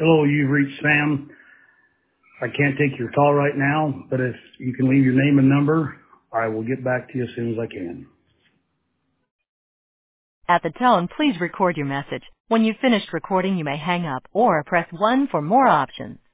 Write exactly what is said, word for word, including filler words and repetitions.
Hello, you've reached Sam. I can't take your call right now, but if you can leave your name and number, I will get back to you as soon as I can. At the tone, please record your message. When you've finished recording, you may hang up or press one for more options.